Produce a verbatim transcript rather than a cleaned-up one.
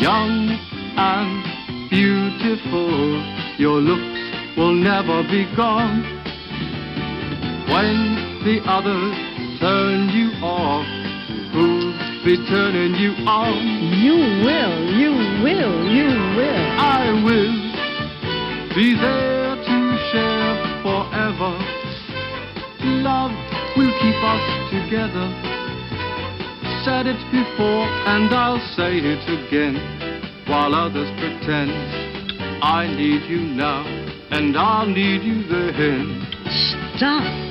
young and beautiful. Your looks will never be gone. When the others turn you off, who'll be turning you on? You will, you will, you will. I will be there to share forever. Love will keep us together. Said it before and I'll say it again. While others pretend I need you now and I'll need you then. Stop.